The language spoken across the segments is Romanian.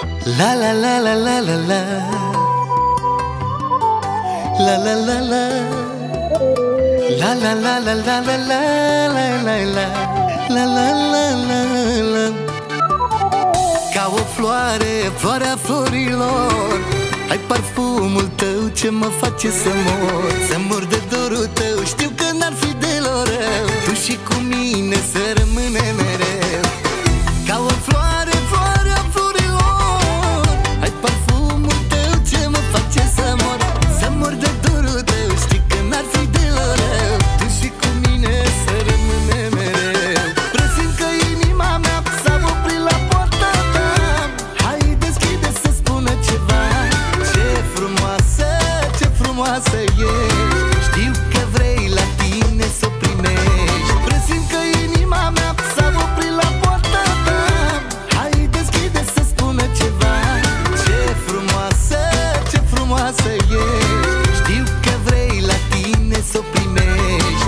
La la la la la la la. La la la la. La la la la la la la la la la. La la la la la. Ca o floare, floarea florilor, ai parfumul tău ce mă face să mor. Să mor de dorul tău, știu că n-ar fi deloc rău. Tu și cu mine să rămâne mereu. Ca o floare, floarea florilor, ai parfumul tău ce mă face să mor. Să mor de dorul tău, știi că n-ar fi deloc rău. Tu și cu mine să rămâne mereu. Presimt că inima mea s-a oprit la poarta ta. Hai deschide să spună ceva. Ce frumoasă, ce frumoasă ești. Știu că vrei la tine să o primești. Presimt că inima mea s-a oprit la poarta ta. Hai deschide să spună ceva. Ce frumoasă, ce frumoasă ești. Știu că vrei la tine să o primești.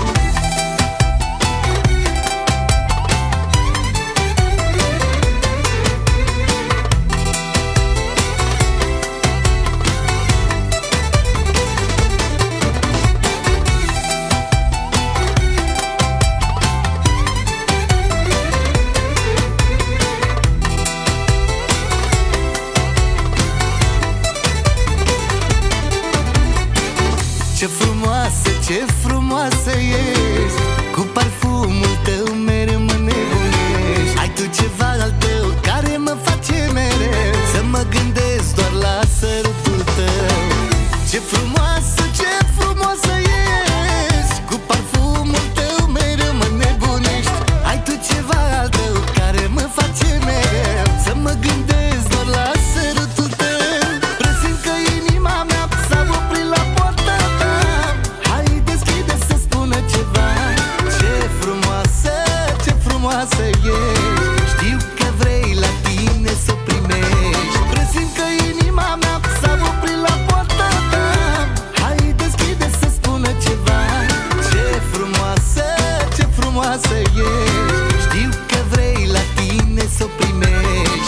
Ce frumoasă, ce frumoasă ești. Cu parfumul tău mereu mă nebunești. Ai tu ceva al tău care mă face mereu să mă gândesc doar la sărutul tău. Ce frumoasă, ce frumoasă ești. Cu parfumul tău mereu mă nebunești. Ai tu ceva al tău care mă face mereu să mă gândesc doar la sărutul tău. Presimt că inima mea s-a oprit la poarta ta. Hai deschide să spună ceva. Ce frumoasă, ce frumoasă ești. Știu că vrei la tine să o primești. Presimt că inima mea s-a oprit la poarta ta. Hai deschide să spună ceva. Ce frumoasă, ce frumoasă ești. Știu că vrei la tine să o primești.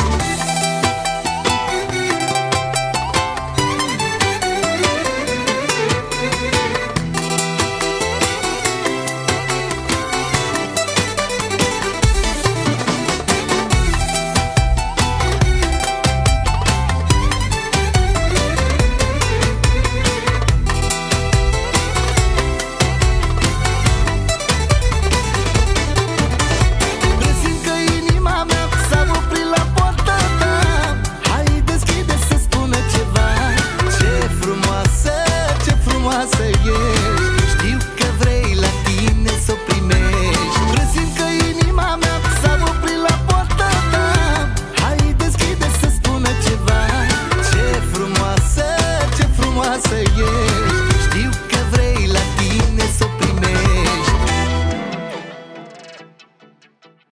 Presimt că inima mea s-a oprit la poarta ta. Hai deschide să spună ceva. Ce frumoasă, ce frumoasă ești. Știu că vrei la tine să o primești. Presimt că inima mea s-a oprit la poarta ta. Hai deschide să spună ceva. Ce frumoasă, ce frumoasă ești.